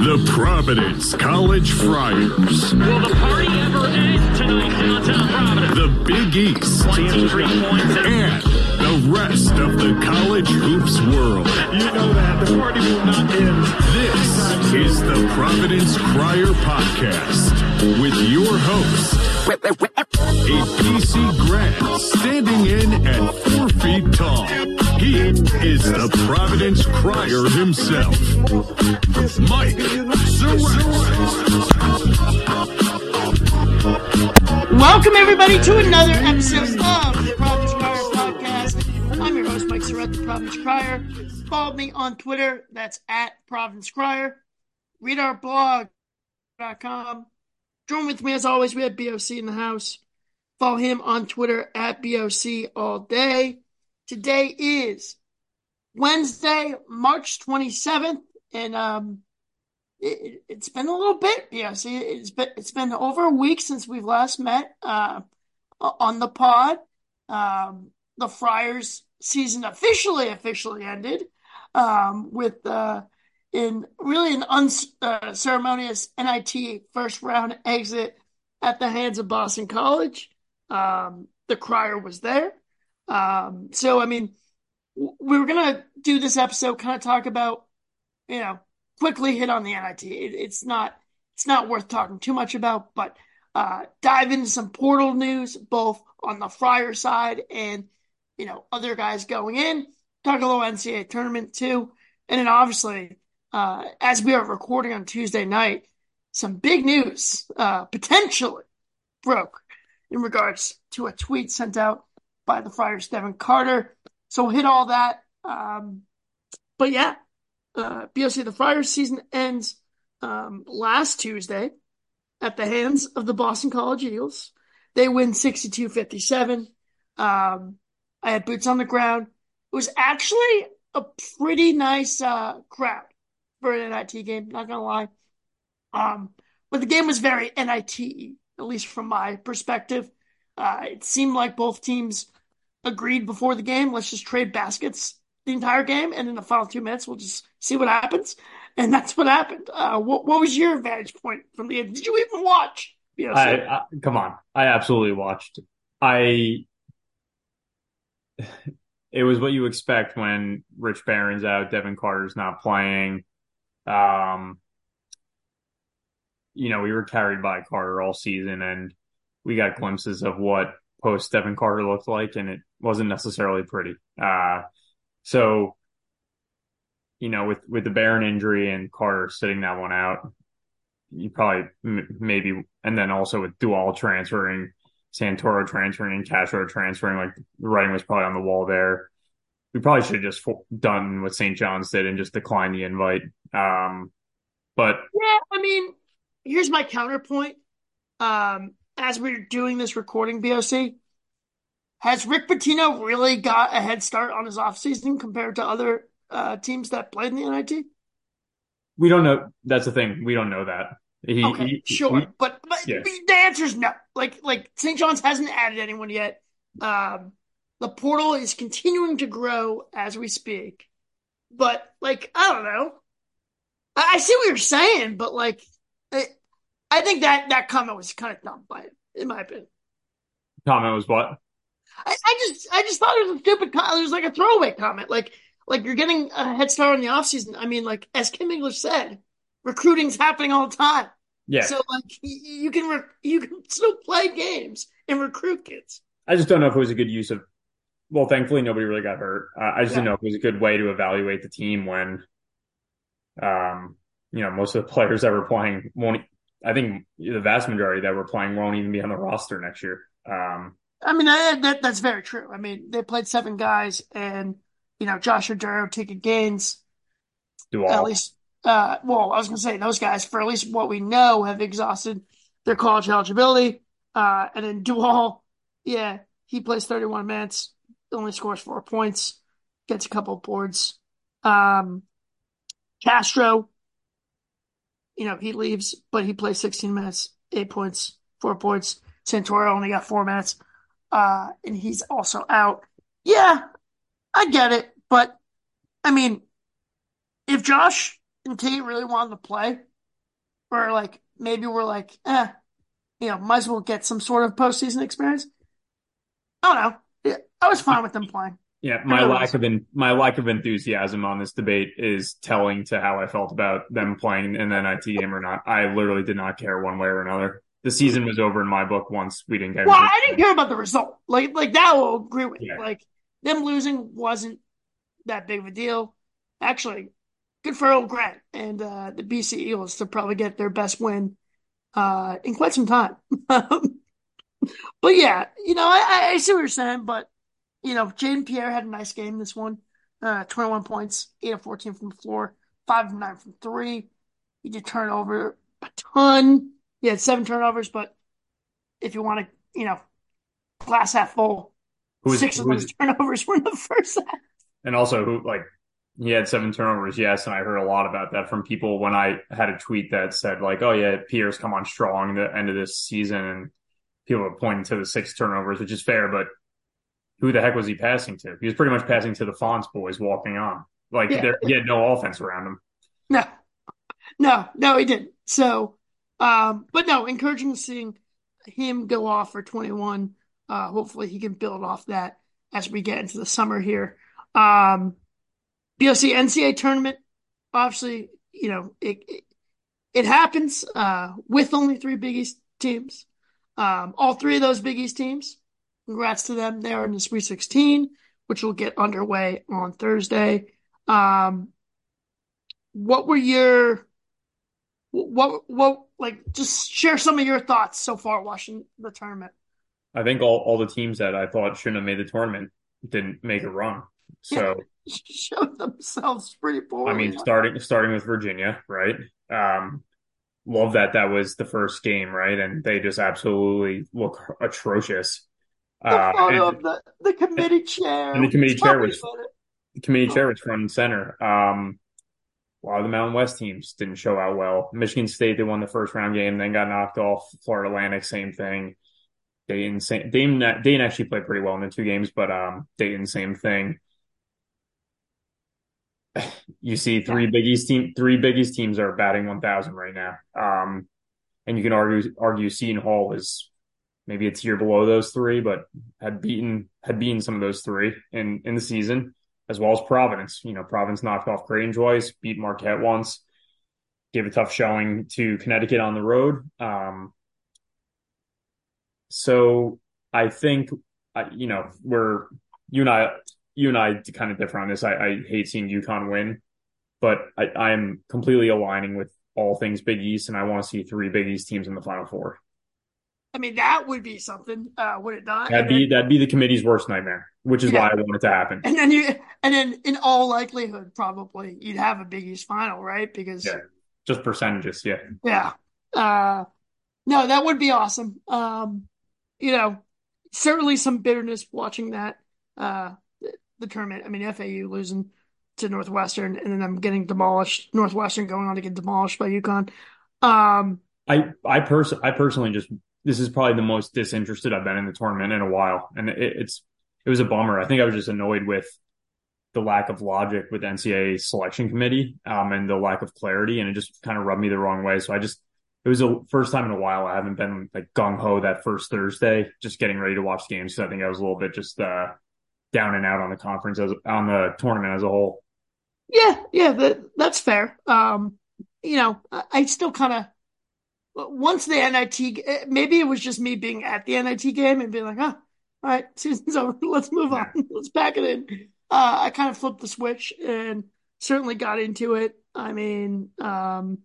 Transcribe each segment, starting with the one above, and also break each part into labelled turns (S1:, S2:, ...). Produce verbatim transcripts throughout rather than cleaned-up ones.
S1: The Providence College Friars.
S2: Will the party ever end tonight downtown Providence?
S1: The Big East.
S2: twenty-three points.
S1: And the rest of the college hoops world.
S3: You know that. The party will not end.
S1: This is the Providence Crier Podcast with your host, a P C grad standing in at four feet tall. He is the Providence Crier himself, Mike Zarek.
S4: Welcome, everybody, to another episode of the Providence Crier Podcast. I'm your host, Mike Zarek, the Providence Crier. Follow me on Twitter. That's at Providence Crier. Read our blog dot com. Join with me, as always. We have B O C in the house. Follow him on Twitter at B O C all day. Today is Wednesday, March twenty-seventh, and um, it, it's been a little bit. Yeah, see, it's been it's been over a week since we've last met uh, on the pod. Um, the Friars season officially officially ended um, with uh, in really an unceremonious N I T first round exit at the hands of Boston College. Um, the Crier was there. Um, so, I mean, we were going to do this episode, kind of talk about, you know, quickly hit on the N I T. It, it's not, it's not worth talking too much about, but, uh, dive into some portal news, both on the Friar side and, you know, other guys going in, talk a little N C double A tournament too. And then obviously, uh, as we are recording on Tuesday night, some big news, uh, potentially broke in regards to a tweet sent out by the Friars' Devin Carter. So we'll hit all that. Um, but yeah, uh, B O C, the Friars season ends um, last Tuesday at the hands of the Boston College Eagles. They win sixty-two fifty-seven. Um, I had boots on the ground. It was actually a pretty nice uh, crowd for an N I T game, not going to lie. Um, but the game was very N I T, at least from my perspective. Uh, it seemed like both teams agreed before the game, let's just trade baskets the entire game, and in the final two minutes, we'll just see what happens. And that's what happened. Uh, what, what was your vantage point from the end? Did you even watch?
S5: I, I, come on. I absolutely watched. I. It was what you expect when Rich Barron's out, Devin Carter's not playing. Um, you know, we were carried by Carter all season, and we got glimpses of what post Devin Carter looked like, and it wasn't necessarily pretty. Uh, so, you know, with, with the Barron injury and Carter sitting that one out, you probably m- maybe, and then also with Dual transferring, Santoro transferring, and Castro transferring, like the writing was probably on the wall there. We probably should have just done what Saint John's did and just declined the invite. Um, but
S4: yeah, I mean, here's my counterpoint. Um, as we're doing this recording, B O C, has Rick Pitino really got a head start on his offseason compared to other uh, teams that played in the N I T?
S5: We don't know. That's the thing. We don't know that. He,
S4: okay,
S5: he,
S4: sure.
S5: He,
S4: but but
S5: yeah.
S4: the answer is no. Like, like Saint John's hasn't added anyone yet. Um, the portal is continuing to grow as we speak. But, like, I don't know. I, I see what you're saying, but, like, it, I think that, that comment was kind of dumb by it, in my opinion.
S5: Comment was what?
S4: I, I just I just thought it was a stupid comment. It was like a throwaway comment. Like, like you're getting a head start on the offseason. I mean, like, as Kim English said, recruiting's happening all the time.
S5: Yeah.
S4: So, like, you can re- you can still play games and recruit kids.
S5: I just don't know if it was a good use of – well, thankfully, nobody really got hurt. Uh, I just yeah. didn't know if it was a good way to evaluate the team when, um, you know, most of the players that were playing won't – I think the vast majority that were playing won't even be on the roster next year. Um,
S4: I mean, I, that that's very true. I mean, they played seven guys, and, you know, Josh Oduro, Taking Gaines.
S5: Do all.
S4: At least – Uh, well, I was going to say those guys, for at least what we know, have exhausted their college eligibility. Uh, and then Dual, yeah, he plays thirty-one minutes, only scores four points, gets a couple of boards. Um, Castro, you know, he leaves, but he plays sixteen minutes, eight points, four points. Santoro only got four minutes, uh, and he's also out. Yeah, I get it, but I mean, if Josh and Tate really wanted to play, or like maybe we're like, eh, you know, might as well get some sort of postseason experience. I don't know. Yeah, I was fine with them playing.
S5: Yeah, my
S4: really
S5: lack
S4: was.
S5: of en- my lack of enthusiasm on this debate is telling to how I felt about them playing an N I T game or not. I literally did not care one way or another. The season was over in my book once we didn't get
S4: Well,
S5: into
S4: I didn't
S5: it.
S4: care about the result. Like, like that will agree with.
S5: Yeah.
S4: Like them losing wasn't that big of a deal. Actually, good for Earl Grant and uh, the B C Eagles to probably get their best win uh, in quite some time. But yeah, you know, I, I see what you're saying, but you know, Jaden Pierre had a nice game this one. Uh, twenty-one points, eight of fourteen from the floor, five of nine from three. He did turnover a ton. He had seven turnovers, but if you want to, you know, glass half full,
S5: Who is
S4: six of
S5: who
S4: those
S5: is
S4: turnovers were in the first half.
S5: and also who like he had seven turnovers, yes, and I heard a lot about that from people when I had a tweet that said like, "Oh yeah, Pierre's come on strong the end of this season," and people were pointing to the six turnovers, which is fair, but who the heck was he passing to? He was pretty much passing to the Fonts boys walking on. Like
S4: Yeah,
S5: there, he had no offense around him.
S4: no, no, no, he didn't. So, um, but no, encouraging seeing him go off for twenty-one. Uh, hopefully he can build off that as we get into the summer here. Um, B O C N C A A tournament, obviously, you know, it, it, it happens, uh, with only three Big East teams. Um, all three of those Big East teams, congrats to them. They are in the Sweet sixteen, which will get underway on Thursday. Um, what were your what what like just share some of your thoughts so far watching the tournament?
S5: I think all, all the teams that I thought shouldn't have made the tournament didn't make a run.
S4: Yeah,
S5: So
S4: showed themselves pretty
S5: I mean,
S4: poorly.
S5: starting starting with Virginia, right? Um, love that that was the first game, right? And they just absolutely look atrocious.
S4: The
S5: Uh,
S4: photo
S5: and,
S4: of the the committee chair.
S5: and the committee
S4: Tell
S5: chair
S4: me
S5: was
S4: about it.
S5: the committee
S4: Oh,
S5: chair was front and center. Um, a lot of the Mountain West teams didn't show out well. Michigan State, they won the first round game, then got knocked off. Florida Atlantic, same thing. Dayton, same, Dayton, Dayton actually played pretty well in the two games, but um, Dayton, same thing. You see
S4: yeah.
S5: three Big East team, three Big East teams are batting one thousand right now. Um, and you can argue argue Seton Hall is maybe a tier below those three, but had beaten had beaten some of those three in in the season, as well as Providence. You know, Providence knocked off Creighton twice, beat Marquette once, gave a tough showing to Connecticut on the road. Um, so I think, uh, you know, we're you and I you and I kind of differ on this. I, I hate seeing UConn win, but I, I'm completely aligning with all things Big East, and I want to see three Big East teams in the Final Four.
S4: I mean, that would be something, uh, would it not?
S5: That'd
S4: And
S5: be
S4: then,
S5: that'd be the committee's worst nightmare, which is
S4: yeah,
S5: why I want it to happen.
S4: and then you, and then in all likelihood, probably you'd have a Big East final, right? Because
S5: Yeah, just percentages. Yeah,
S4: yeah, uh, no, that would be awesome. Um, you know, certainly some bitterness watching that, uh, the, the tournament. I mean, F A U losing to Northwestern, and then I'm getting demolished. Northwestern going on to get demolished by UConn. Um,
S5: I I pers I personally just this is probably the most disinterested I've been in the tournament in a while, and it, it's it was a bummer. I think I was just annoyed with the lack of logic with N C double A selection committee, um, and the lack of clarity, and it just kind of rubbed me the wrong way. So I just it was the first time in a while I haven't been like gung ho that first Thursday, just getting ready to watch games. So I think I was a little bit just uh, down and out on the conference as on the tournament as a whole.
S4: yeah, yeah, that, that's fair. Um, you know, I, I still kind of once the N I T, maybe it was just me being at the N I T game and being like, huh, all right, season's over. Let's move on.
S5: Yeah.
S4: Let's pack it in. Uh, I kind of flipped the switch and certainly got into it. I mean, um,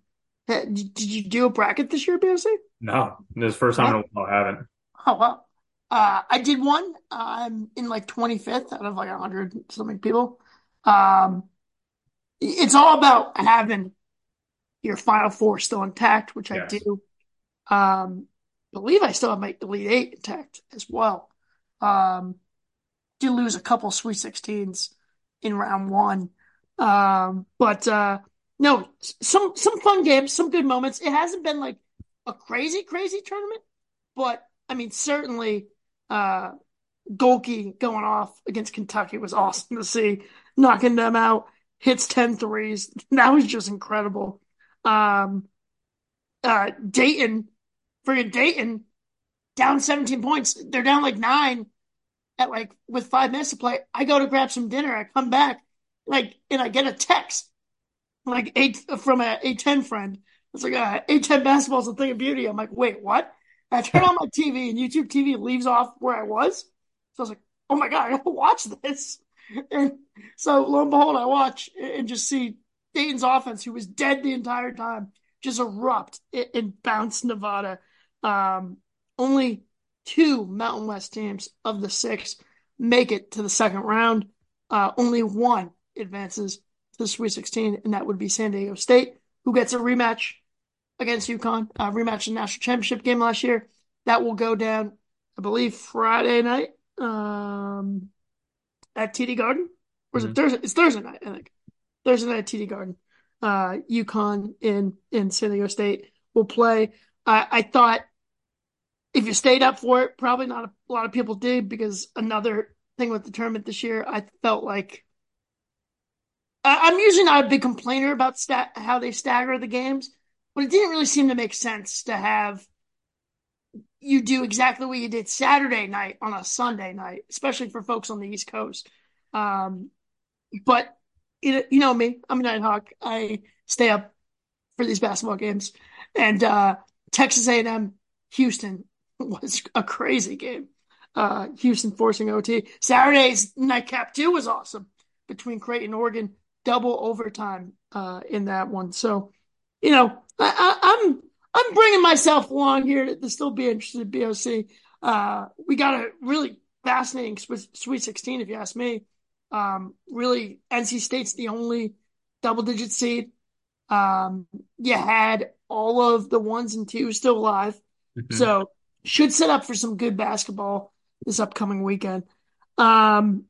S4: did you do a bracket this year, B O C?
S5: No, this is the first time in a while I haven't.
S4: Oh, well. Uh, I did one. I'm in like twenty-fifth out of like one hundred something people. Um, it's all about having your Final Four still intact, which I
S5: Yes.
S4: do. Um, believe I still have my Elite Eight intact as well. Um, did lose a couple Sweet sixteens in round one. Um, but uh, no, some some fun games, some good moments. It hasn't been like a crazy, crazy tournament, but I mean, certainly uh, Golke going off against Kentucky was awesome to see, knocking them out, hits ten threes. That was just incredible. Um, uh, Dayton, friggin' Dayton, down seventeen points. They're down like nine at like with five minutes to play. I go to grab some dinner. I come back, like, and I get a text like eight from a A ten friend. It's like uh, A ten basketball is a thing of beauty. I'm like, wait, what? I turn on my T V and YouTube T V leaves off where I was. So I was like, oh my God, I gotta watch this. And so lo and behold, I watch and just see Dayton's offense, who was dead the entire time, just erupt and bounce Nevada. Um, only two Mountain West teams of the six make it to the second round. Uh, only one advances to the Sweet sixteen, and that would be San Diego State, who gets a rematch against UConn, uh, rematch in the national championship game last year. That will go down, I believe, Friday night um, at T D Garden. Or is
S5: Mhm.
S4: it Thursday? It's Thursday night, I think. Thursday night at T D Garden. Uh, UConn in, in San Diego State will play. I, I thought if you stayed up for it, probably not a, a lot of people did, because another thing with the tournament this year, I felt like I, I'm usually not a big complainer about stat, how they stagger the games, but it didn't really seem to make sense to have you do exactly what you did Saturday night on a Sunday night, especially for folks on the East Coast. Um, but it, you know me, I'm a Nighthawk. I stay up for these basketball games, and uh, Texas A and M Houston was a crazy game. Uh, Houston forcing O T. Saturday's nightcap too was awesome between Creighton and Oregon, double overtime uh, in that one. So, you know, I, I, I'm I'm bringing myself along here to, to still be interested in B O C. Uh, we got a really fascinating Sweet sixteen, if you ask me. Um, really, N C State's the only double-digit seed. Um, you had all of the ones and twos still alive,
S5: Mhm.
S4: so should set up for some good basketball this upcoming weekend. Um,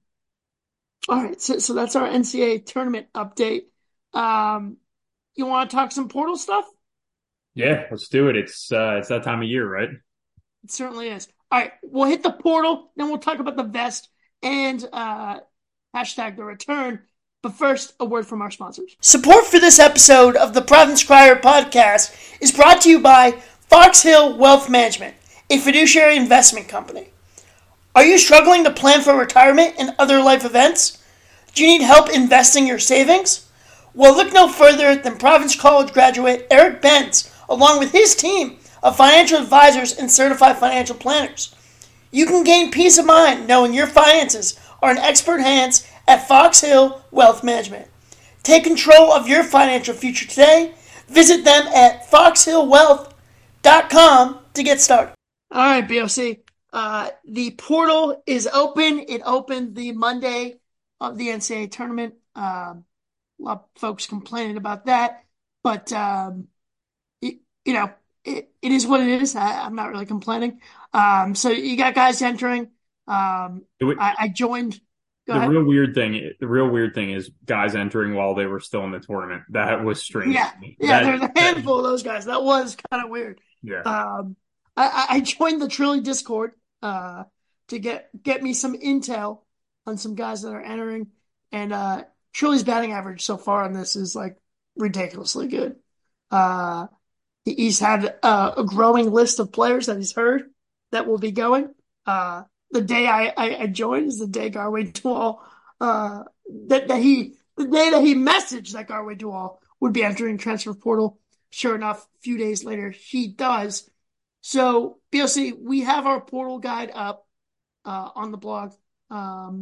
S4: all right, so, so that's our N C A A tournament update. Um, you want to talk some portal stuff?
S5: Yeah, let's do it. It's uh, it's that time of year, right?
S4: It certainly is. All right, we'll hit the portal, then we'll talk about the vest and uh, hashtag the return. But first, a word from our sponsors. Support for this episode of the Providence Crier podcast is brought to you by Fox Hill Wealth Management, a fiduciary investment company. Are you struggling to plan for retirement and other life events? Do you need help investing your savings? Well, look no further than Providence College graduate Eric Benz, along with his team of financial advisors and certified financial planners. You can gain peace of mind knowing your finances are in expert hands at Fox Hill Wealth Management. Take control of your financial future today. Visit them at fox hill wealth dot com to get started. All right, B O C. Uh, the portal is open. It opened the Monday of the N C A A tournament. Um, a lot of folks complaining about that, but um, it, you know, it, it is what it is. I, I'm not really complaining. Um, so you got guys entering. Um,
S5: It-
S4: I, I joined. Go
S5: the
S4: ahead.
S5: real weird thing, the real weird thing is guys entering while they were still in the tournament. That was strange.
S4: Yeah,
S5: to me.
S4: yeah.
S5: That-
S4: There's a handful of those guys. That was kind of weird.
S5: Yeah.
S4: Um, I, I joined the Trilly Discord uh, to get get me some intel on some guys that are entering, and uh, Trilly's batting average so far on this is like ridiculously good. Uh, he's had uh, a growing list of players that he's heard that will be going. Uh, the day I, I, I joined is the day Garway Dual uh, that that he the day that he messaged that Garway Dual would be entering transfer portal. Sure enough, a few days later he does. So B O C, we have our portal guide up uh, on the blog. Um,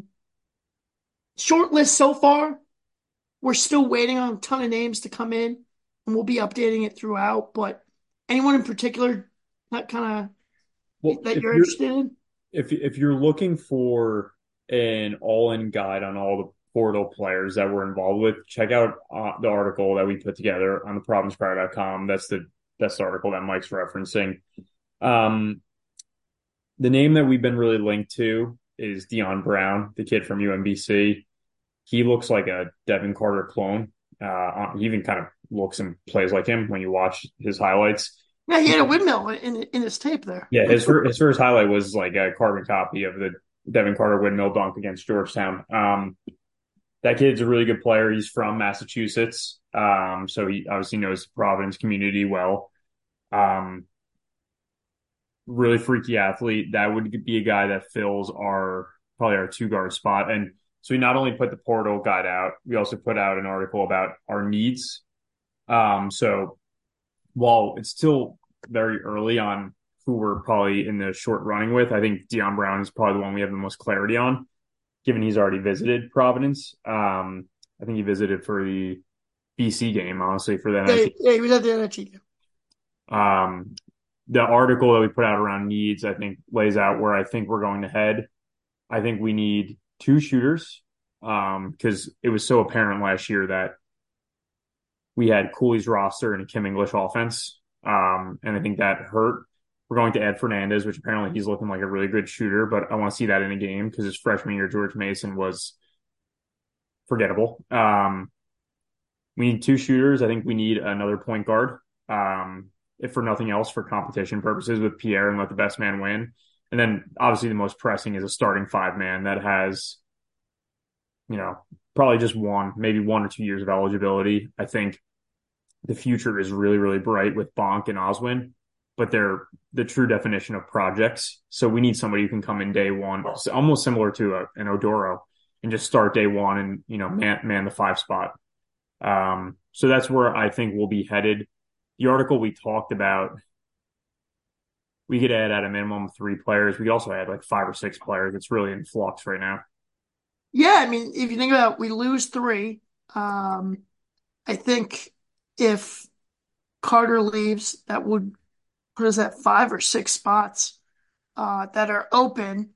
S4: short list so far. We're still waiting on a ton of names to come in, and we'll be updating it throughout. But anyone in particular that kind of
S5: Well,
S4: that
S5: if
S4: you're,
S5: you're-
S4: interested in?
S5: if if you're looking for an all-in guide on all the portal players that we're involved with, check out uh, the article that we put together on the providence crier dot com. That's the best article that Mike's referencing. Um, the name that we've been really linked to is Dion Brown, the kid from U M B C. He looks like a Devin Carter clone. Uh, he even kind of looks and plays like him when you watch his highlights.
S4: Yeah, he had a windmill in in his tape there.
S5: Yeah, his first, his first highlight was like a carbon copy of the Devin Carter windmill dunk against Georgetown. Um, that kid's a really good player. He's from Massachusetts, um, so he obviously knows the Providence community well. Um, really freaky athlete. That would be a guy that fills our probably our two guard spot. And so we not only put the portal guide out, we also put out an article about our needs. Um, so while it's still very early on who we're probably in the short running with, I think Deion Brown is probably the one we have the most clarity on, given he's already visited Providence. Um, I think he visited for the B C game, honestly, for the
S4: Yeah,
S5: N I T.
S4: yeah, he was at the N I T game.
S5: Um, the article that we put out around needs, I think, lays out where I think we're going to head. I think we need two shooters um, because it was so apparent last year that we had Cooley's roster and a Kim English offense. Um, and I think that hurt. We're going to Ed Fernandez, which apparently he's looking like a really good shooter, but I want to see that in a game because his freshman year, George Mason, was forgettable. Um, we need two shooters. I think we need another point guard, um, if for nothing else, for competition purposes with Pierre and let the best man win. And then obviously the most pressing is a starting five man that has, you know, probably just one, maybe one or two years of eligibility. I think the future is really, really bright with Bonk and Oswin, but they're the true definition of projects. So we need somebody who can come in day one, almost similar to a, an Odoro, and just start day one and, you know, man, man the five spot. Um, so that's where I think we'll be headed. The article we talked about, we could add at a minimum three players. We could also add like five or six players. It's really in flux right now.
S4: Yeah, I mean, if you think about it, we lose three. Um, I think if Carter leaves, that would put us at five or six spots uh, that are open.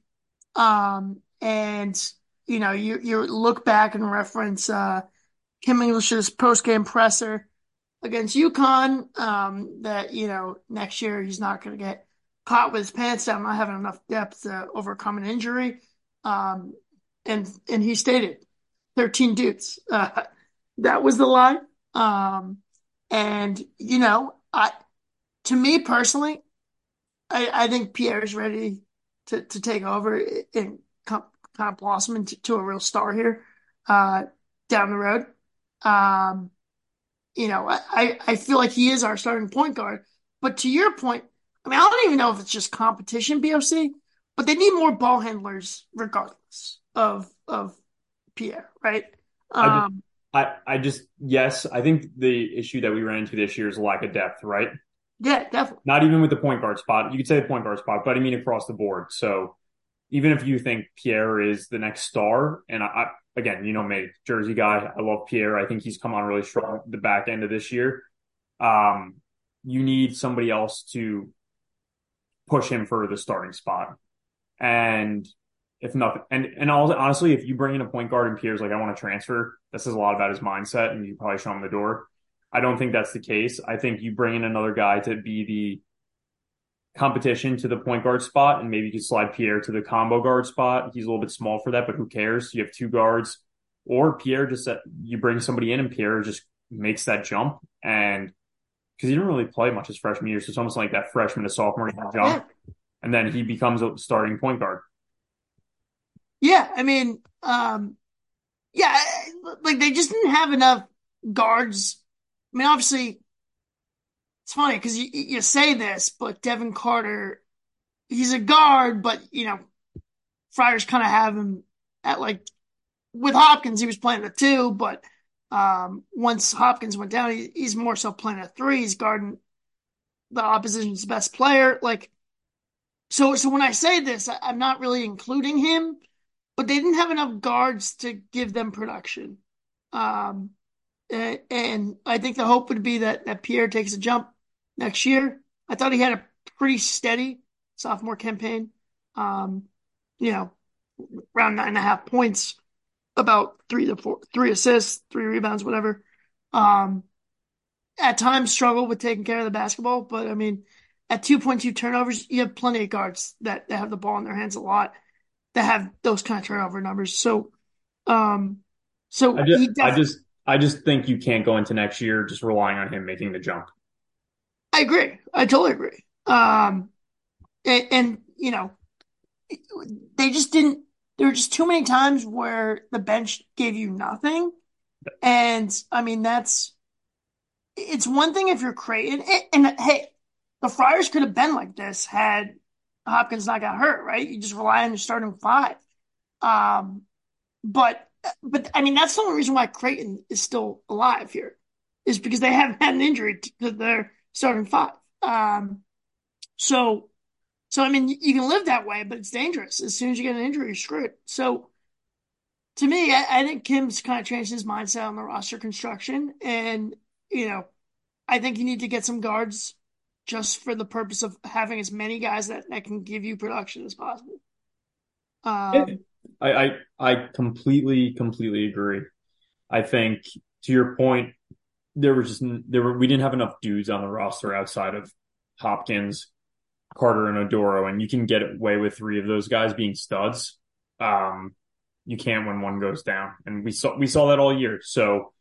S4: Um, and, you know, you, you look back and reference uh, Kim English's post-game presser against UConn, um, that, you know, next year he's not going to get caught with his pants down, not having enough depth to overcome an injury. Um, and and he stated thirteen dudes. Uh, that was the line. Um, and, you know, I to me personally, I, I think Pierre's ready to, to take over and kind of blossom into to a real star here uh, down the road. Um, you know, I, I feel like he is our starting point guard. But to your point, I mean, I don't even know if it's just competition, B O C, but they need more ball handlers regardless of of Pierre, right? Um,
S5: I just, I, I just, yes, I think the issue that we ran into this year is lack of depth, right?
S4: yeah, definitely.
S5: Not even with the point guard spot. You could say the point guard spot, but I mean across the board. So even if you think Pierre is the next star, and I, I again, you know me, Jersey guy, I love Pierre. I think he's come on really strong the back end of this year. Um, you need somebody else to push him for the starting spot. And if nothing, and, and honestly, if you bring in a point guard and Pierre's like, I want to transfer, that says a lot about his mindset and you probably show him the door. I don't think that's the case. I think you bring in another guy to be the competition to the point guard spot, and maybe you can slide Pierre to the combo guard spot. He's a little bit small for that, but who cares? You have two guards, or Pierre just you bring somebody in and Pierre just makes that jump, and because he didn't really play much his freshman year, so it's almost like that freshman to sophomore jump,
S4: Yeah.
S5: and then he becomes a starting point guard.
S4: Yeah, I mean, um, yeah, like they just didn't have enough guards. I mean, obviously, it's funny because you you say this, but Devin Carter, he's a guard, but you know, Friars kind of have him at like with Hopkins, he was playing the two, but um, once Hopkins went down, he, he's more so playing a three. He's guarding the opposition's best player. Like, so, so when I say this, I, I'm not really including him, but they didn't have enough guards to give them production. Um, and, and I think the hope would be that, that Pierre takes a jump next year. I thought he had a pretty steady sophomore campaign. Um, you know, around nine and a half points, about three to four, three assists, three rebounds, whatever. Um, at times struggle with taking care of the basketball, but I mean, at two point two turnovers, you have plenty of guards that, that have the ball in their hands a lot that have those kind of turnover numbers. So, um, so
S5: I just,
S4: he def-
S5: I just, I just think you can't go into next year just relying on him making the jump.
S4: I agree. I totally agree. Um, and, and you know, they just didn't. There were just too many times where the bench gave you nothing, and I mean that's. It's one thing if you're Creighton, and, and hey, the Friars could have been like this had Hopkins not got hurt, right? You just rely on your starting five. Um, but but I mean that's the only reason why Creighton is still alive here, is because they haven't had an injury to their starting five. Um, so so I mean you can live that way, but it's dangerous. As soon as you get an injury, you're screwed. So to me, I, I think Kim's kind of changed his mindset on the roster construction, and you know, I think you need to get some guards just for the purpose of having as many guys that, that can give you production as possible. Um,
S5: I, I I completely completely agree. I think to your point, there was just there were we didn't have enough dudes on the roster outside of Hopkins, Carter, and Oduro, and you can get away with three of those guys being studs. Um, you can't when one goes down, and we saw we saw that all year. So,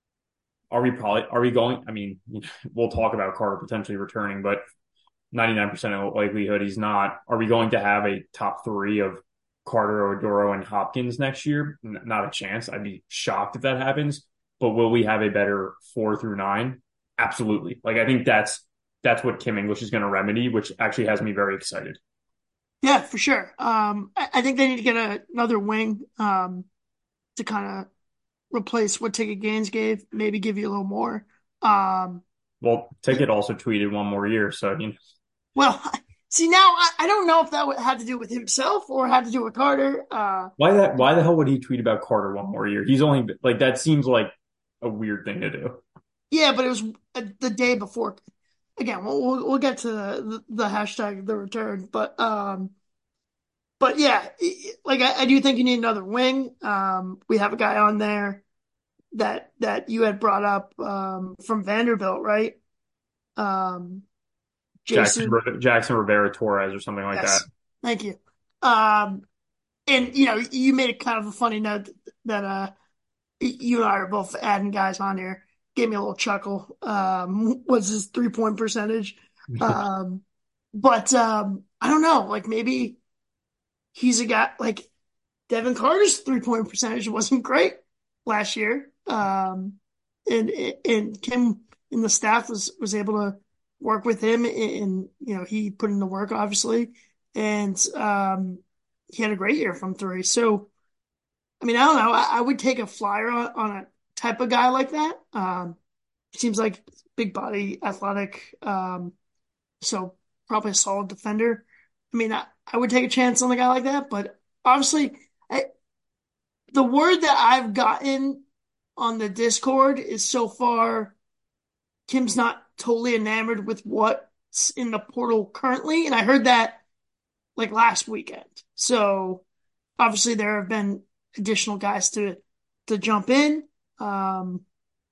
S5: are we probably are we going? I mean, we'll talk about Carter potentially returning, but ninety-nine percent of likelihood he's not. Are we going to have a top three of Carter, Oduro, and Hopkins next year? N- not a chance. I'd be shocked if that happens. But will we have a better four through nine? Absolutely. Like I think that's that's what Kim English is going to remedy, which actually has me very excited.
S4: Yeah, for sure. Um, I, I think they need to get a, another wing um, to kind of replace what Ticket Gaines gave, maybe give you a little more. Um,
S5: well, Ticket also tweeted one more year, so you know.
S4: Well, see now I, I don't know if that had to do with himself or had to do with Carter. Uh,
S5: why that? Why the hell would he tweet about Carter one more year? He's only like that seems like a weird thing to do.
S4: Yeah, but it was the day before. Again, we'll we'll, we'll get to the, the hashtag the return, but um, but yeah, like I, I do think you need another wing. Um, we have a guy on there that that you had brought up um, from Vanderbilt, right? Um, Jason
S5: Jackson, Jackson Rivera Torres or something like
S4: yes,
S5: that.
S4: Thank you. Um, and you know, you made a kind of a funny note that uh, you and I are both adding guys on here. Gave me a little chuckle. Um, what's his three point percentage? Um, but um, I don't know. Like maybe he's a guy like Devin Carter's three point percentage wasn't great last year. Um, and and Kim and the staff was was able to work with him, and you know he put in the work obviously, and um, he had a great year from three. So I mean I don't know. I, I would take a flyer on, on a type of guy like that. Um, seems like big body, athletic, um, so probably a solid defender. I mean, I, I would take a chance on a guy like that, but obviously, I, the word that I've gotten on the Discord is so far, Kim's not totally enamored with what's in the portal currently, and I heard that like last weekend. So obviously, there have been additional guys to to jump in. Um,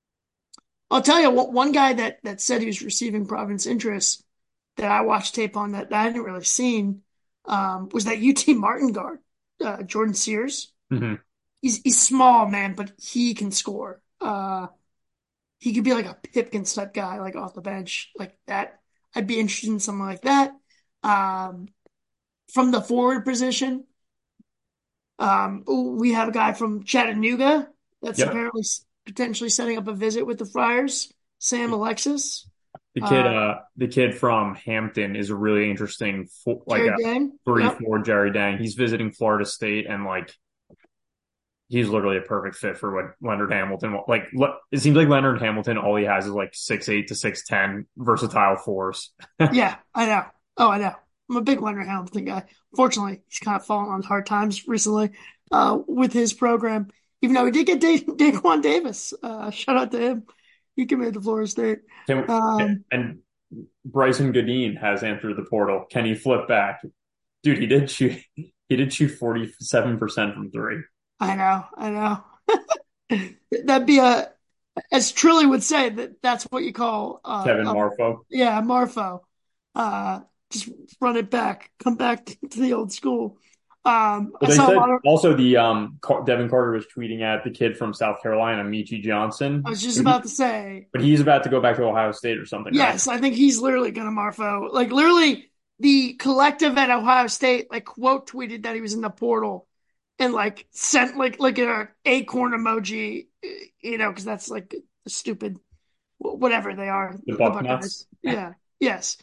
S4: I'll tell you what, one guy that, that said he was receiving Providence interest that I watched tape on that, that I hadn't really seen um, was that U T Martin guard, uh, Jordan Sears.
S5: Mm-hmm.
S4: He's he's small, man, but he can score. Uh, he could be like a Pipkins type guy, like off the bench, like that. I'd be interested in something like that. Um, from the forward position, um, we have a guy from Chattanooga that's yep. apparently potentially setting up a visit with the Friars, Sam Alexis.
S5: The kid, uh, uh, the kid from Hampton is a really interesting, like
S4: Jerry
S5: a
S4: Dang.
S5: three,
S4: Yep.
S5: four Jerry Dang. He's visiting Florida State, and like, he's literally a perfect fit for what Leonard Hamilton. Like, it seems like Leonard Hamilton, all he has is like six eight to six ten versatile fours.
S4: Yeah, I know. Oh, I know. I'm a big Leonard Hamilton guy. Fortunately, he's kind of fallen on hard times recently uh, with his program. Even though he did get da- Daquan Davis. Uh, shout out to him. He committed to Florida State.
S5: Um, and Bryson Godin has entered the portal. Can he flip back? Dude, he did shoot he did shoot forty-seven percent from three.
S4: I know, I know. That'd be a, as Trilly would say, that that's what you call uh,
S5: Kevin Marfo.
S4: A, yeah, Marfo. Uh, just run it back. Come back to the old school. Um,
S5: well, they said of, also the um, Devin Carter was tweeting at the kid from South Carolina, Michi Johnson.
S4: I was just about to say,
S5: but he's about to go back to Ohio State or something.
S4: Yes, right? I think he's literally going to Marfo. Like literally, the collective at Ohio State like quote tweeted that he was in the portal, and like sent like like an acorn emoji, you know, because that's like a stupid whatever they are.
S5: The Bucknuts.
S4: Yeah. Yes.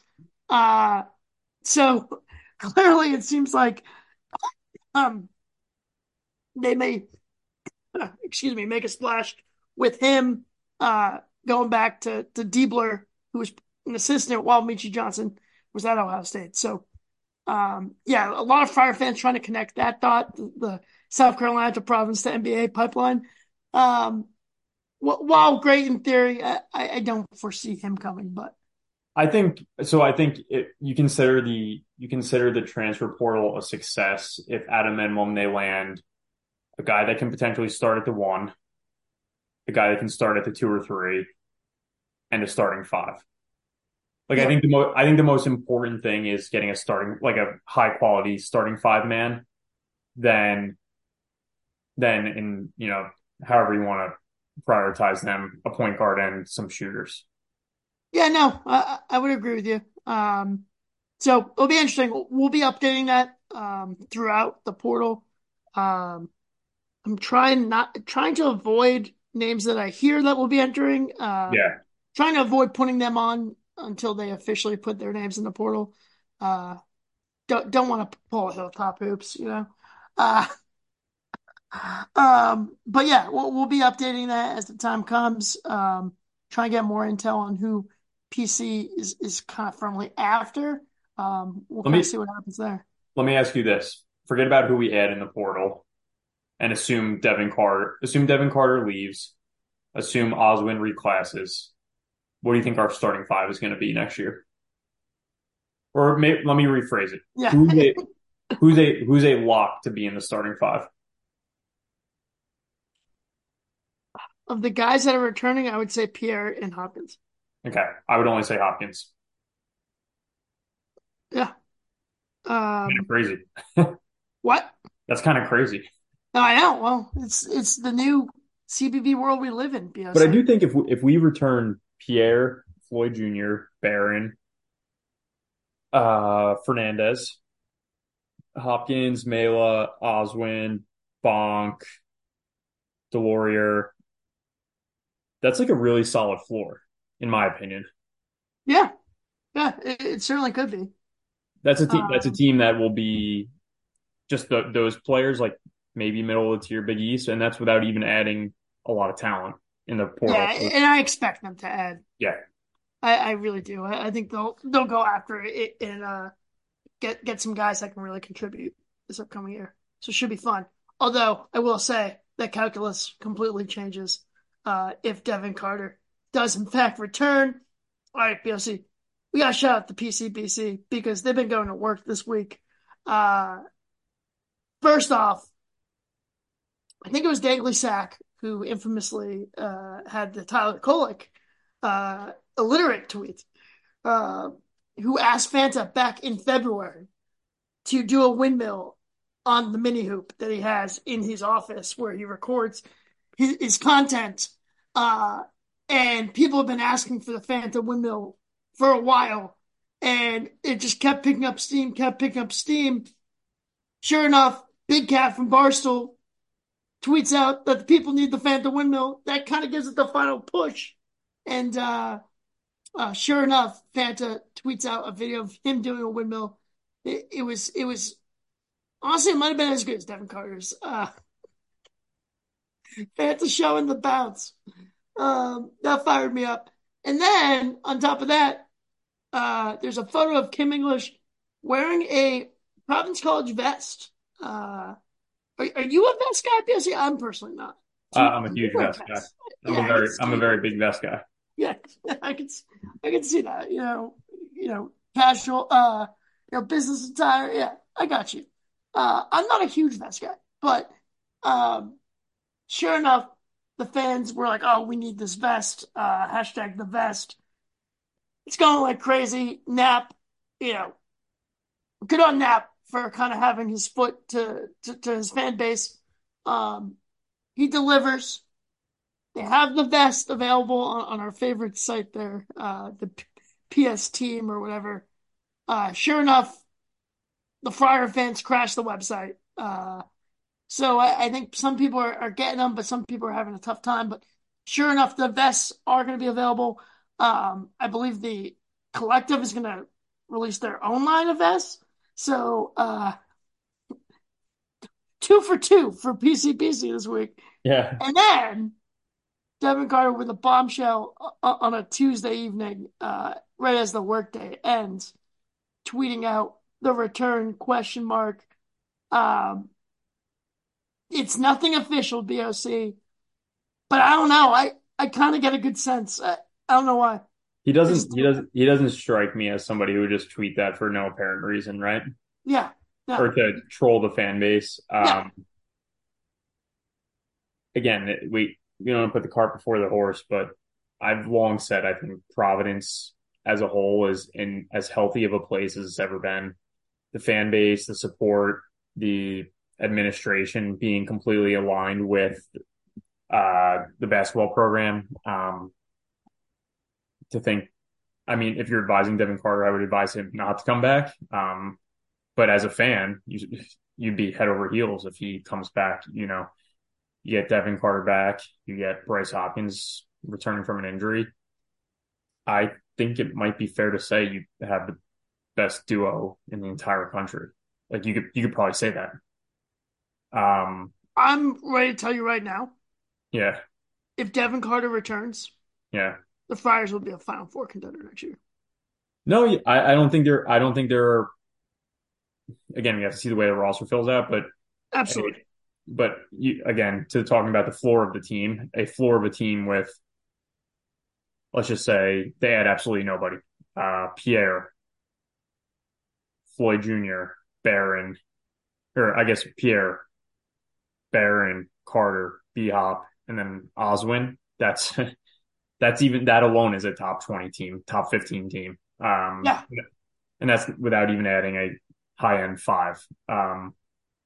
S4: Uh, so clearly it seems like um they may, excuse me, make a splash with him uh going back to to Diebler, who was an assistant while Michi Johnson was at Ohio State. So um yeah, a lot of Friar fans trying to connect that dot, the, the South Carolina to Providence to N B A pipeline. Um, while great in theory, I, I don't foresee him coming, but
S5: I think so. I think it, you consider the you consider the transfer portal a success if at a minimum they land a guy that can potentially start at the one, a guy that can start at the two or three, and a starting five. Like I
S4: yeah,
S5: think the most I think the most important thing is getting a starting like a high quality starting five man. Then, then in you know however you want to prioritize them, a point guard and some shooters.
S4: yeah, no, I, I would agree with you. Um, so it'll be interesting. We'll be updating that um, throughout the portal. Um, I'm trying not trying to avoid names that I hear that will be entering. Uh,
S5: Yeah.
S4: trying to avoid putting them on until they officially put their names in the portal. Uh, don't don't want to pull a hilltop hoops, you know. Uh, um, but yeah, we'll we'll be updating that as the time comes. Um, try and get more intel on who P C is is kind of firmly after. Um, we'll
S5: Let
S4: kind of
S5: me
S4: see what happens there.
S5: let me ask you this. Forget about who we add in the portal and assume Devin Carter assume Devin Carter leaves, assume Oswin reclasses. What do you think our starting five is going to be next year? Or may, let me rephrase it.
S4: Yeah,
S5: Who's a who's a who's a lock to be in the starting five?
S4: of the guys that are returning, I would say Pierre and Hopkins.
S5: Okay, I would only say Hopkins.
S4: Yeah.
S5: Kind of
S4: Um,
S5: crazy.
S4: what?
S5: That's kind of crazy.
S4: No, I know. Well, it's it's the new C B B world we live in,
S5: But I
S4: B O C.
S5: do think if we, if we return Pierre, Floyd Junior, Barron, uh, Fernandez, Hopkins, Mela, Oswin, Bonk, Delorier, that's like a really solid floor, in my opinion.
S4: Yeah, yeah, it, it certainly could be.
S5: That's a team. That's a
S4: Um,
S5: team that will be just the, those players, like maybe middle of the tier Big East, and that's without even adding a lot of talent in the portal.
S4: yeah, and I expect them to add.
S5: Yeah,
S4: I, I really do. I, I think they'll they'll go after it and uh, get get some guys that can really contribute this upcoming year. So it should be fun. Although I will say that calculus completely changes uh, if Devin Carter does in fact return. All right, B O C, we got to shout out the P C B C because they've been going to work this week. Uh, first off, I think it was Dangley Sack who infamously uh, had the Tyler Kolek uh, illiterate tweet, uh, who asked Fanta back in February to do a windmill on the mini hoop that he has in his office where he records his, his content. Uh, and people have been asking for the Fanta windmill for a while. And it just kept picking up steam, kept picking up steam. Sure enough, Big Cat from Barstool tweets out that the people need the Fanta windmill. That kind of gives it the final push. And uh, uh, sure enough, Fanta tweets out a video of him doing a windmill. It, it was, it was honestly, it might have been as good as Devin Carter's. Uh, Fanta showing the bounce. Um, that fired me up. And then on top of that, uh, there's a photo of Kim English wearing a Providence College vest. Uh, are, are you a vest guy, P S C? I'm personally not.
S5: uh,
S4: Do you,
S5: I'm a
S4: do you
S5: huge
S4: wear
S5: vest guy.
S4: vests?
S5: I'm
S4: Yeah,
S5: a
S4: I
S5: very
S4: can
S5: I'm a
S4: see.
S5: very big vest guy.
S4: Yeah, I can, I can see that. You know, you know, casual, uh, you know, business attire. Yeah, I got you. Uh, I'm not a huge vest guy, but um, sure enough, the fans were like, "Oh, we need this vest." Uh, hashtag the vest. It's going like crazy. Nap, you know, good on Nap for kind of having his foot to to, to his fan base. Um, he delivers. They have the vest available on, on our favorite site there, uh, the P- PS Team or whatever. Uh, sure enough, the Friar fans crashed the website. Uh, so I, I think some people are, are getting them, but some people are having a tough time. But sure enough, the vests are going to be available. Um, I believe the collective is going to released their own line of vests. So uh, two for two for P C P C this week.
S5: Yeah.
S4: And then Devin Carter with a bombshell on a Tuesday evening, uh, right as the workday ends, tweeting out the return question mark. Um, it's nothing official, B O C, but I don't know. I, I kind of get a good sense. I, I don't know why.
S5: He doesn't. He doesn't. He doesn't strike me as somebody who would just tweet that for no apparent reason, right?
S4: Yeah. No.
S5: Or to troll the fan base. Um,
S4: yeah.
S5: Again, we we don't put the cart before the horse, but I've long said I think Providence as a whole is in as healthy of a place as it's ever been. The fan base, the support, the administration being completely aligned with uh, the basketball program. Um, to think, I mean, if you're advising Devin Carter, I would advise him not to come back. Um, but as a fan, you, you'd be head over heels if he comes back. You know, you get Devin Carter back, you get Bryce Hopkins returning from an injury. I think it might be fair to say you have the best duo in the entire country. Like you could, you could probably say that. Um,
S4: I'm ready to tell you right now.
S5: Yeah.
S4: If Devin Carter returns,
S5: yeah,
S4: the Friars will be a Final Four contender next year.
S5: No, I, I don't think they're. I don't think they're. Again, we have to see the way the roster fills out, but
S4: absolutely.
S5: But you, again, to talking about the floor of the team, a floor of a team with, let's just say they had absolutely nobody. Uh, Pierre, Floyd Junior, Barron, or I guess Pierre, Barron, Carter, B-Hop, and then Oswin. That's that's even that alone is a top twenty team, top fifteen team. Um,
S4: yeah,
S5: and that's without even adding a high end five. Um,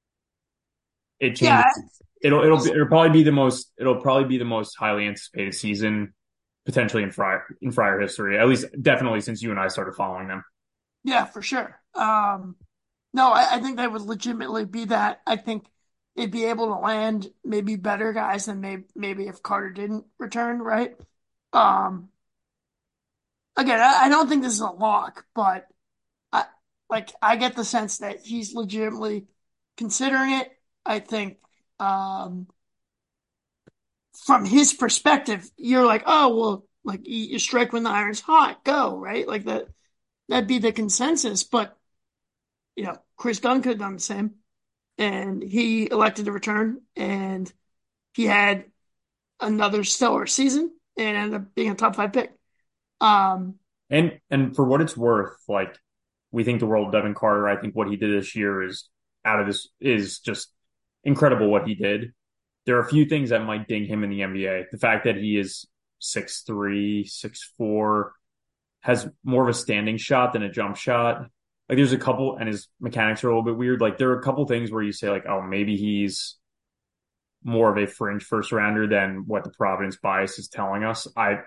S5: it changes.
S4: Yeah.
S5: It'll it'll it'll probably be the most it'll probably be the most highly anticipated season potentially in Friar in Friar history. At least definitely since you and I started following them.
S4: Yeah, for sure. Um, no, I, I think that would legitimately be that. I think they'd be able to land maybe better guys than maybe maybe if Carter didn't return, right? Um, again, I, I don't think this is a lock, but I like I get the sense that he's legitimately considering it. I think um, from his perspective, you're like, oh well, like you strike when the iron's hot, go, right? Like that that'd be the consensus. But you know, Chris Dunn could have done the same, and he elected to return, and he had another stellar season and ended up being a top five pick. Um,
S5: and and for what it's worth, like we think the world of Devin Carter. I think what he did this year is out of this is just incredible. What he did. There are a few things that might ding him in the N B A. The fact that he is six three, six four, has more of a standing shot than a jump shot. Like there's a couple, and his mechanics are a little bit weird. Like there are a couple things where you say like, oh, maybe he's more of a fringe first rounder than what the Providence bias is telling us. I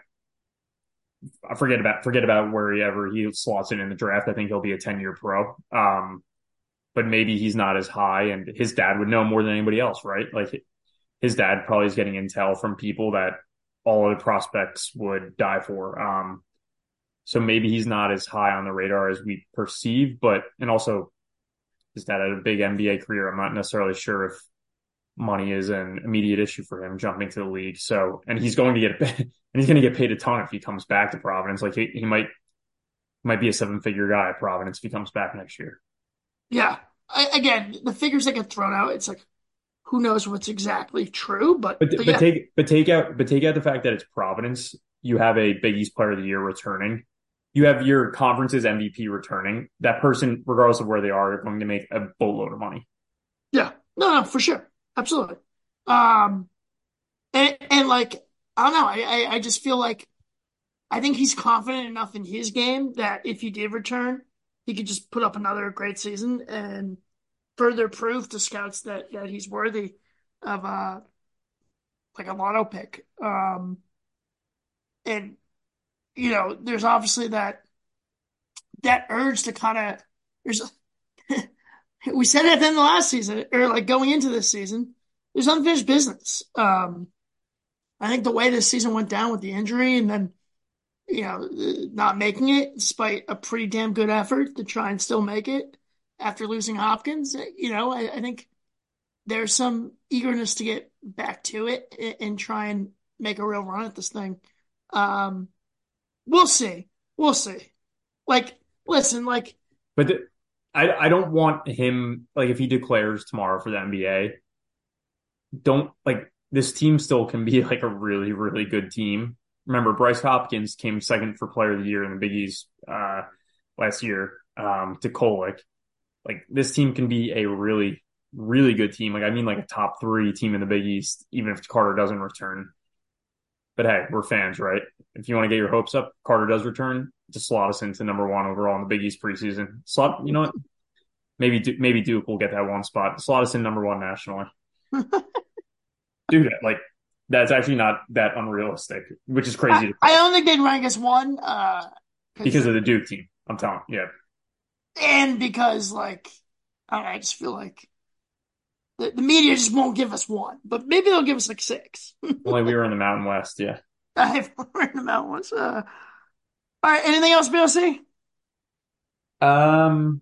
S5: I forget about forget about wherever he slots in in the draft. I think he'll be a ten year pro. Um, but maybe he's not as high, and his dad would know more than anybody else, right? Like his dad probably is getting intel from people that all of the prospects would die for. Um, so maybe he's not as high on the radar as we perceive, but, and also his dad had a big N B A career. I'm not necessarily sure if money is an immediate issue for him jumping to the league. So, and he's going to get, and he's going to get paid a ton if he comes back to Providence. Like he, he might, might be a seven figure guy at Providence if he comes back next year.
S4: Yeah. I, again, the figures that get thrown out, it's like, who knows what's exactly true, but
S5: but,
S4: but,
S5: but
S4: yeah.
S5: take but take out but take out the fact that it's Providence. You have a Big East Player of the Year returning. You have your conference's M V P returning. That person, regardless of where they are, are going to make a boatload of money.
S4: Yeah, no, no, for sure, absolutely. Um, and, and like I don't know, I, I I just feel like I think he's confident enough in his game that if he did return, he could just put up another great season and further prove to scouts that, that he's worthy of uh like a lotto pick. Um, and you know, there's obviously that that urge to kind of there's we said it at the end of the last season or like going into this season, there's unfinished business. Um, I think the way this season went down with the injury and then you know, not making it despite a pretty damn good effort to try and still make it after losing Hopkins. You know, I, I think there's some eagerness to get back to it and, and try and make a real run at this thing. Um, we'll see. We'll see. Like, listen, like,
S5: but the, I I don't want him, like, if he declares tomorrow for the N B A, don't like this team still can be like a really really good team. Remember, Bryce Hopkins came second for Player of the Year in the Big East uh, last year um, to Kolek. Like, this team can be a really really good team. Like, I mean, like a top three team in the Big East, even if Carter doesn't return. But hey, we're fans, right? If you want to get your hopes up, Carter does return, just slot us into number one overall in the Big East preseason. Slot, you know what? Maybe maybe Duke will get that one spot. Slot us in number one nationally. Do that. Like, that's actually not that unrealistic, which is crazy.
S4: I,
S5: to
S4: I don't think they'd rank us one. Uh,
S5: because of the Duke team. I'm telling you. Yeah.
S4: And because, like, I, don't know, I just feel like the, the media just won't give us one. But maybe they'll give us, like, six.
S5: Only we were in the Mountain West, yeah.
S4: I we're in the Mountain West. Uh, all right, anything else, B O C?
S5: Um,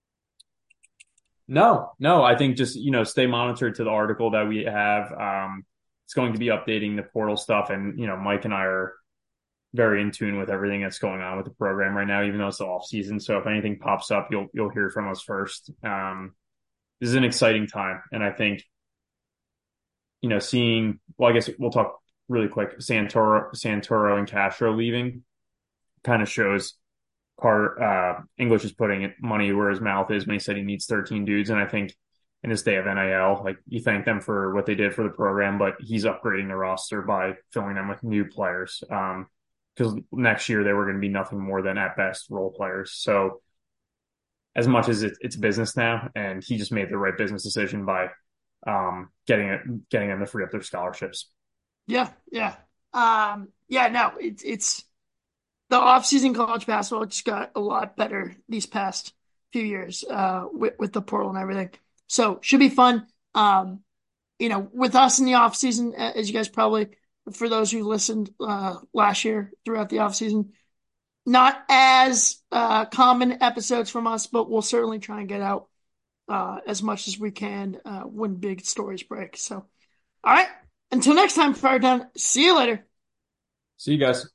S5: no, no. I think just, you know, stay monitored to the article that we have. Um, it's going to be updating the portal stuff, and, you know, Mike and I are very in tune with everything that's going on with the program right now, even though it's the off season. So if anything pops up, you'll you'll hear from us first. Um, this is an exciting time, and I think, you know, seeing. Well, I guess we'll talk really quick. Santoro, Santoro, and Castro leaving kind of shows Carter uh, English is putting money where his mouth is when he said he needs thirteen dudes, and I think in this day of N I L, like, you thank them for what they did for the program, but he's upgrading the roster by filling them with new players. Um, because next year they were going to be nothing more than at best role players. So as much as it, it's business now, and he just made the right business decision by um, getting it, getting them to free up their scholarships.
S4: Yeah, yeah, um, yeah. No, it's it's the off-season college basketball just got a lot better these past few years uh, with with the portal and everything. So should be fun. Um, you know, with us in the off-season, as you guys probably. For those who listened uh, last year throughout the offseason, not as uh, common episodes from us, but we'll certainly try and get out uh, as much as we can uh, when big stories break. So, all right. Until next time, Fire Down. See you later.
S5: See you guys.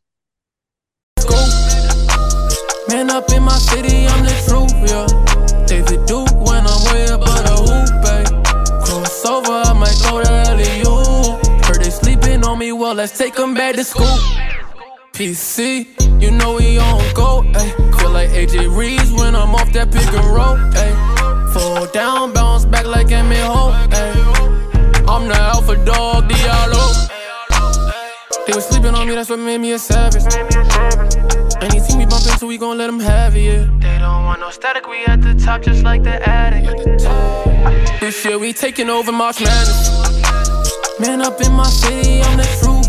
S6: Man up in my city, I'm the truth, yeah. David Duke when I'm way up on the hoop, babe. Crossover, I might go to L A U. Heard they sleeping on me, well, let's take them back to school. P C, you know we on go, ayy. Feel like A J Reeves when I'm off that pick and roll, ayy. Fall down, bounce back like Emmett Hope, ayy. I'm the alpha dog, Diallo. They was sleeping on me, that's what made me a savage. Anything we bump into, we gon' let them have it, yeah. They don't want no static, we at the top just like the attic. This year we taking over March Madness. Man up in my city, I'm the truth.